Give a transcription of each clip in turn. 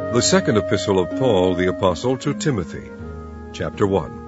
The second epistle of Paul the Apostle to Timothy, chapter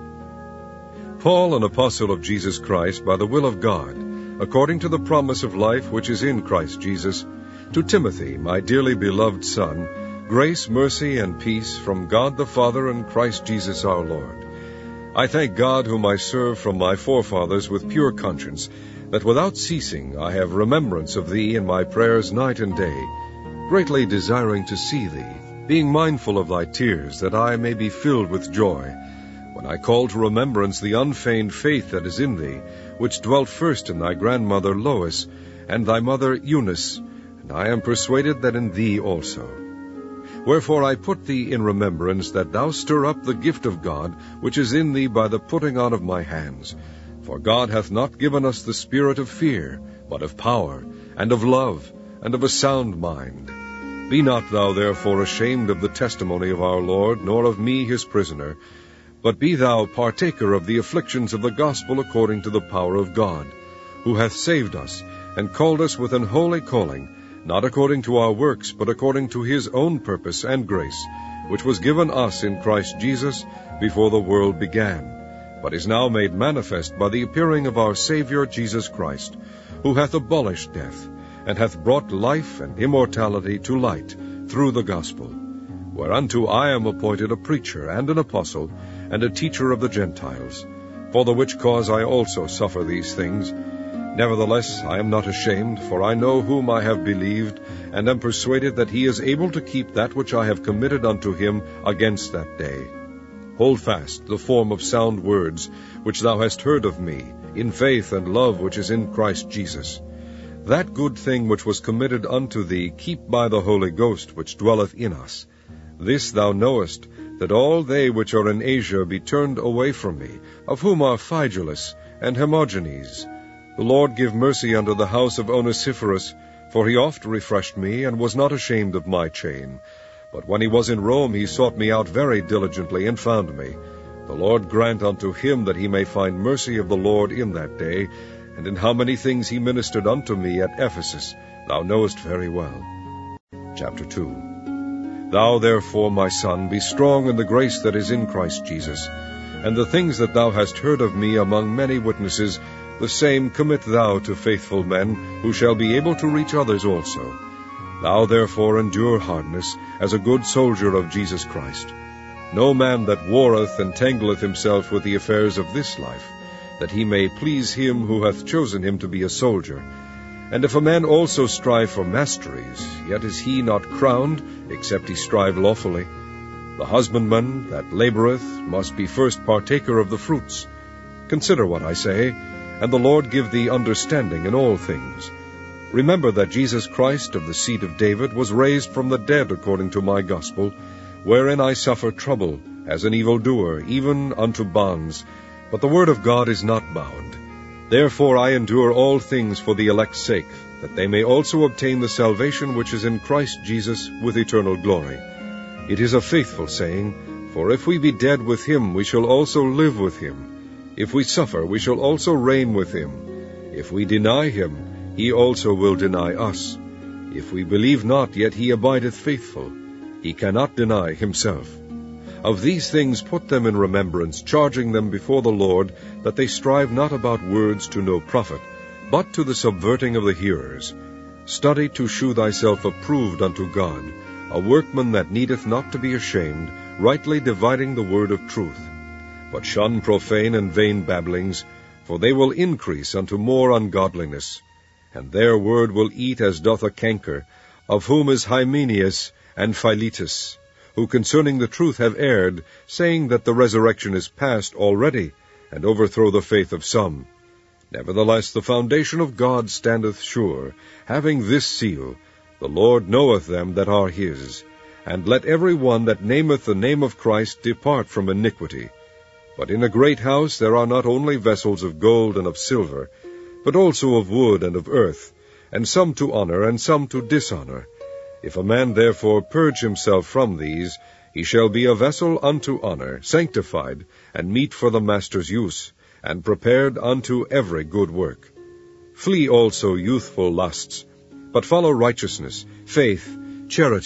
1. Paul, an apostle of Jesus Christ, by the will of God, according to the promise of life which is in Christ Jesus, to Timothy, my dearly beloved son, grace, mercy, and peace from God the Father and Christ Jesus our Lord. I thank God, whom I serve from my forefathers with pure conscience, that without ceasing I have remembrance of thee in my prayers night and day, greatly desiring to see thee, being mindful of thy tears, that I may be filled with joy, when I call to remembrance the unfeigned faith that is in thee, which dwelt first in thy grandmother Lois, and thy mother Eunice, and I am persuaded that in thee also. Wherefore I put thee in remembrance, that thou stir up the gift of God, which is in thee by the putting on of my hands. For God hath not given us the spirit of fear, but of power, and of love, and of a sound mind. Be not thou therefore ashamed of the testimony of our Lord, nor of me his prisoner, but be thou partaker of the afflictions of the gospel according to the power of God, who hath saved us, and called us with an holy calling, not according to our works, but according to his own purpose and grace, which was given us in Christ Jesus before the world began, but is now made manifest by the appearing of our Saviour Jesus Christ, who hath abolished death, and hath brought life and immortality to light through the gospel, whereunto I am appointed a preacher and an apostle, and a teacher of the Gentiles, for the which cause I also suffer these things. Nevertheless I am not ashamed, for I know whom I have believed, and am persuaded that he is able to keep that which I have committed unto him against that day. Hold fast the form of sound words, which thou hast heard of me, in faith and love which is in Christ Jesus. That good thing which was committed unto thee keep by the Holy Ghost which dwelleth in us. This thou knowest, that all they which are in Asia be turned away from me, of whom are Phygelus and Hermogenes. The Lord give mercy unto the house of Onesiphorus, for he oft refreshed me, and was not ashamed of my chain. But when he was in Rome, he sought me out very diligently, and found me. The Lord grant unto him that he may find mercy of the Lord in that day, and in how many things he ministered unto me at Ephesus, thou knowest very well. Chapter 2. Thou therefore, my son, be strong in the grace that is in Christ Jesus, and the things that thou hast heard of me among many witnesses, the same commit thou to faithful men, who shall be able to reach others also. Thou therefore endure hardness, as a good soldier of Jesus Christ. No man that warreth entangleth himself with the affairs of this life, that he may please him who hath chosen him to be a soldier. And if a man also strive for masteries, yet is he not crowned, except he strive lawfully. The husbandman that laboureth must be first partaker of the fruits. Consider what I say, and the Lord give thee understanding in all things. Remember that Jesus Christ of the seed of David was raised from the dead according to my gospel, wherein I suffer trouble, as an evildoer, even unto bonds. But the word of God is not bound. Therefore I endure all things for the elect's sake, that they may also obtain the salvation which is in Christ Jesus with eternal glory. It is a faithful saying, for if we be dead with him, we shall also live with him. If we suffer, we shall also reign with him. If we deny him, he also will deny us. If we believe not, yet he abideth faithful. He cannot deny himself. Of these things put them in remembrance, charging them before the Lord, that they strive not about words to no profit, but to the subverting of the hearers. Study to shew thyself approved unto God, a workman that needeth not to be ashamed, rightly dividing the word of truth. But shun profane and vain babblings, for they will increase unto more ungodliness. And their word will eat as doth a canker, of whom is Hymenaeus and Philetus, who concerning the truth have erred, saying that the resurrection is past already, and overthrow the faith of some. Nevertheless the foundation of God standeth sure, having this seal, the Lord knoweth them that are his. And let every one that nameth the name of Christ depart from iniquity. But in a great house there are not only vessels of gold and of silver, but also of wood and of earth, and some to honor and some to dishonor. If a man therefore purge himself from these, he shall be a vessel unto honor, sanctified, and meet for the master's use, and prepared unto every good work. Flee also youthful lusts, but follow righteousness, faith, charity,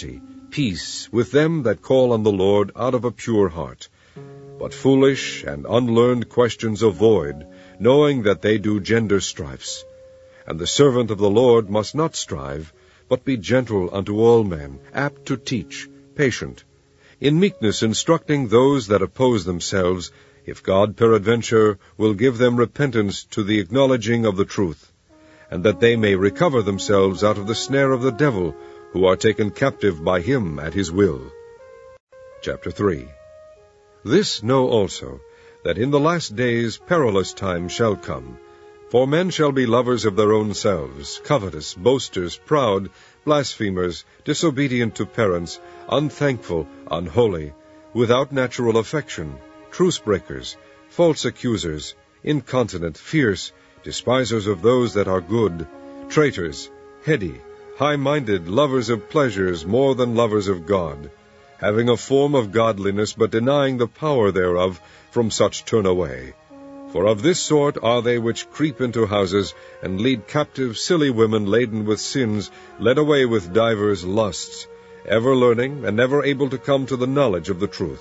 peace with them that call on the Lord out of a pure heart. But foolish and unlearned questions avoid, knowing that they do gender strifes. And the servant of the Lord must not strive, but be gentle unto all men, apt to teach, patient, in meekness instructing those that oppose themselves, if God peradventure will give them repentance to the acknowledging of the truth, and that they may recover themselves out of the snare of the devil, who are taken captive by him at his will. Chapter 3. This know also, that in the last days perilous times shall come. For men shall be lovers of their own selves, covetous, boasters, proud, blasphemers, disobedient to parents, unthankful, unholy, without natural affection, truce-breakers, false accusers, incontinent, fierce, despisers of those that are good, traitors, heady, high-minded, lovers of pleasures more than lovers of God, having a form of godliness, but denying the power thereof, from such turn away. For of this sort are they which creep into houses, and lead captive silly women laden with sins, led away with divers lusts, ever learning, and never able to come to the knowledge of the truth.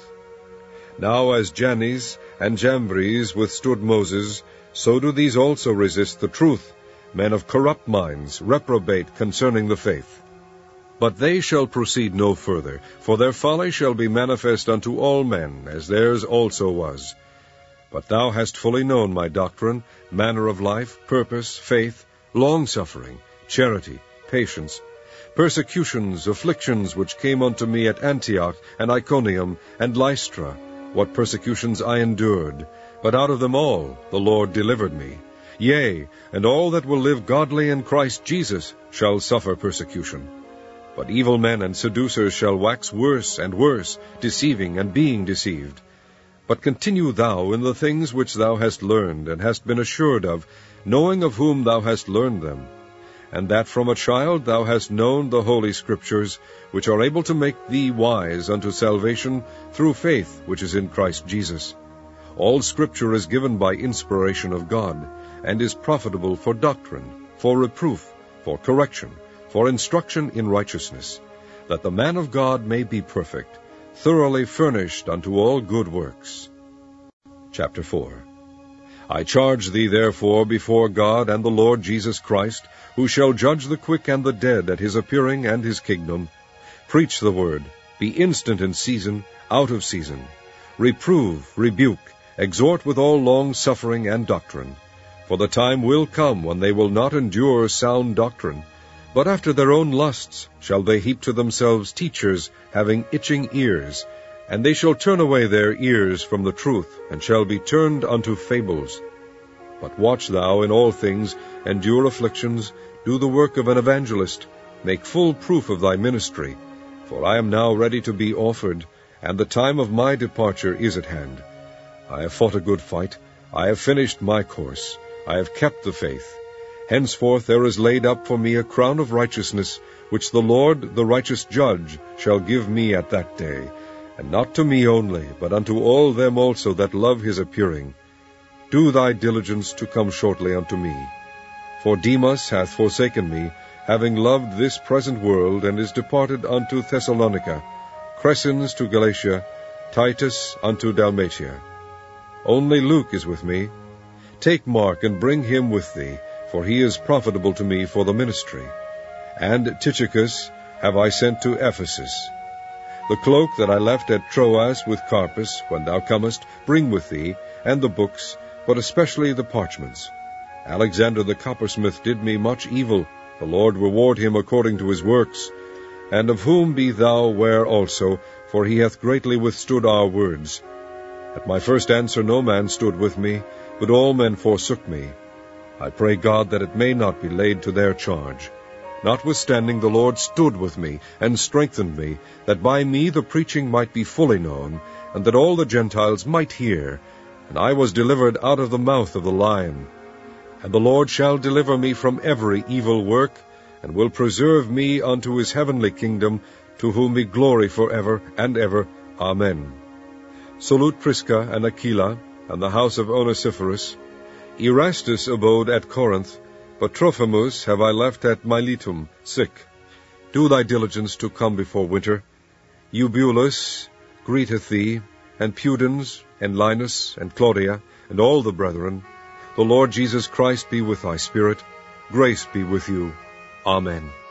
Now as Jannes and Jambres withstood Moses, so do these also resist the truth, men of corrupt minds, reprobate concerning the faith. But they shall proceed no further, for their folly shall be manifest unto all men, as theirs also was. But thou hast fully known my doctrine, manner of life, purpose, faith, long-suffering, charity, patience, persecutions, afflictions which came unto me at Antioch, and Iconium, and Lystra, what persecutions I endured, but out of them all the Lord delivered me. Yea, and all that will live godly in Christ Jesus shall suffer persecution. But evil men and seducers shall wax worse and worse, deceiving and being deceived. But continue thou in the things which thou hast learned, and hast been assured of, knowing of whom thou hast learned them, and that from a child thou hast known the holy Scriptures, which are able to make thee wise unto salvation through faith which is in Christ Jesus. All Scripture is given by inspiration of God, and is profitable for doctrine, for reproof, for correction, for instruction in righteousness, that the man of God may be perfect, thoroughly furnished unto all good works. Chapter 4. I charge thee therefore before God and the Lord Jesus Christ, who shall judge the quick and the dead at his appearing and his kingdom, preach the word, be instant in season, out of season, reprove, rebuke, exhort with all long-suffering and doctrine. For the time will come when they will not endure sound doctrine, but after their own lusts shall they heap to themselves teachers having itching ears, and they shall turn away their ears from the truth, and shall be turned unto fables. But watch thou in all things, endure afflictions, do the work of an evangelist, make full proof of thy ministry. For I am now ready to be offered, and the time of my departure is at hand. I have fought a good fight, I have finished my course, I have kept the faith. Henceforth there is laid up for me a crown of righteousness, which the Lord, the righteous judge, shall give me at that day, and not to me only, but unto all them also that love his appearing. Do thy diligence to come shortly unto me. For Demas hath forsaken me, having loved this present world, and is departed unto Thessalonica, Crescens to Galatia, Titus unto Dalmatia. Only Luke is with me. Take Mark, and bring him with thee, for he is profitable to me for the ministry. And Tychicus have I sent to Ephesus. The cloak that I left at Troas with Carpus, when thou comest, bring with thee, and the books, but especially the parchments. Alexander the coppersmith did me much evil, the Lord reward him according to his works. And of whom be thou aware also, for he hath greatly withstood our words. At my first answer no man stood with me, but all men forsook me. I pray God that it may not be laid to their charge. Notwithstanding the Lord stood with me, and strengthened me, that by me the preaching might be fully known, and that all the Gentiles might hear. And I was delivered out of the mouth of the lion. And the Lord shall deliver me from every evil work, and will preserve me unto his heavenly kingdom, to whom be glory for ever and ever. Amen. Salute Prisca and Aquila, and the house of Onesiphorus. Erastus abode at Corinth, but Trophimus have I left at Miletum, sick. Do thy diligence to come before winter, Eubulus greeteth thee, and Pudens, and Linus, and Claudia, and all the brethren. The Lord Jesus Christ be with thy spirit. Grace be with you. Amen.